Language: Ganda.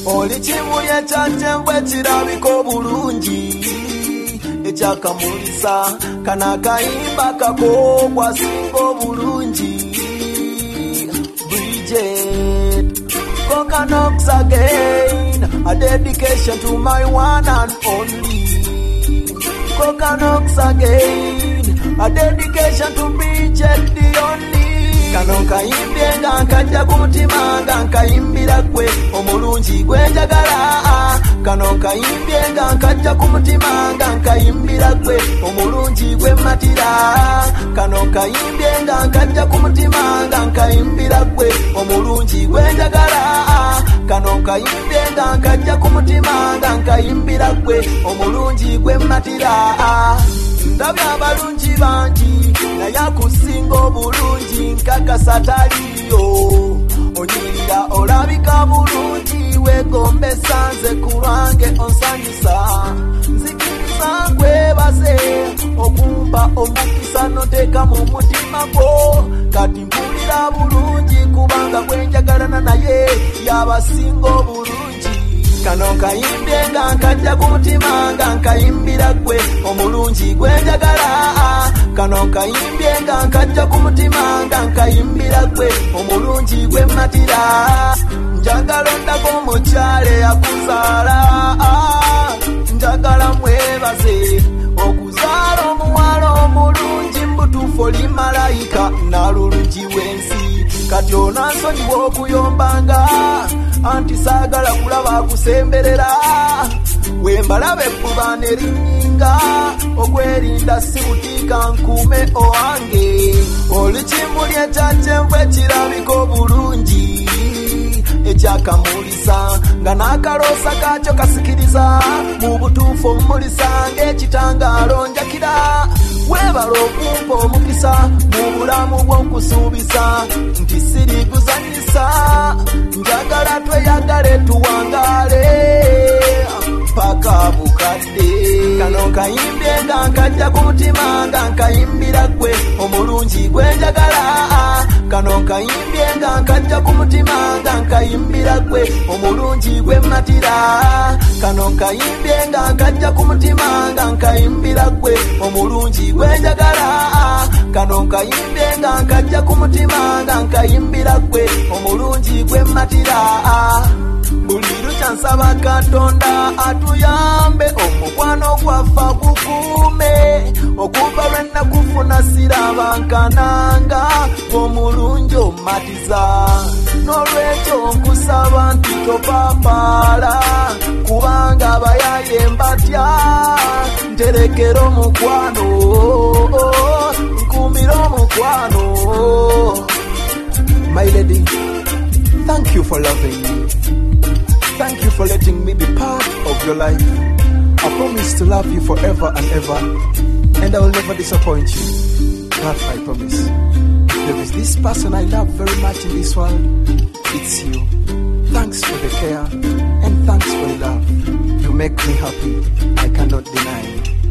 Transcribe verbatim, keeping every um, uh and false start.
oli kimuli ekyakyenvu ekirabika obulungi ekyakamulisa kana akayimba kakokwasinga obulungi Bridget Coconox again, a dedication to my one and only Coconox again, a dedication to Bridget the only kano nkayimbye nga nkajja ku mutima nga nkayimbira gwe omulungi gwe njagala kano nkayimbye nga nkajja ku mutima nga nkayimbira gwe omulungi gwe matira kano nkayimbye nga nkajja ku mutima nga nkayimbira gwe omulungi gwe njagala kano nkayimbye nga nkajja ku mutima nga nkayimbira gwe omulungi gwe matira ndabye abalungi bangi naye akusinga obulungi nkakasa taliyo onyirira olabika bulungi wegombesa nze ku lwange onsanyusa nzikiriza nkwebaze okumpa omukisa noteeka mu mutima gwo kati mpulira bulungi kubanga gwenjagalana naye yabasinga obulungi kano nkayimbye nga nkajja ku mutima nga nkayimbira gwe omulungi gwe njagala kano nkayimbye nga nkajja ku mutima nga nkayimbira gwe omulungi gwe matira njagala ondako omukyale yakuzaala njagala mwebaze okuzaala omuwala omulungi mbutuufu oli malayika nalulungi w'ensi kati onansonyiwa okuyombanga anti saagala kulaba akusemberera wembalabe ebbuba ne linnyinga okwerinda sibutiika nkuume owange oli kimuli ekyakyenvu ekirabika obulungi ekyakamulisa nga n'akaloosa kaakyo kasikiriza mu butuufu omumulisa ng'ekitangaalo njakira weebala okumpa omukisa mu bulamu bw'onkusuubisa nti siriguzanyisa njagala tweyagale tuwangaale paka bukadde kano nkayimbye nga nkajja ku mutima nga nkayimbira gwe omulungi gwe njagala kano nkayimbye nga nkajja ku mutima nga nkayimbira gwe omulungi gwe matira kano nkayimbye nga nkajja ku mutima nga nkayimbira gwe omulungi gwe njagala kano nkayimbye nga nkajja ku mutima nga nkayimbira gwe omulungi gwe matira buli lukyansaba Katonda atuyambe omukwano gwaffa gukuume okuva lwe nakufuna sirabankananga omulungi omatiza n'olwekyo nkusaba nti topapaala kubanga abayaye mbatya nterekera omukwano nkuumira omukwano. My lady, thank you for loving me. Thank you for letting me be part of your life. I promise to love you forever and ever, and I will never disappoint you. That I promise. If there is this person I love very much in this world, it's you. Thanks for the care, and thanks for the love. You make me happy. I cannot deny.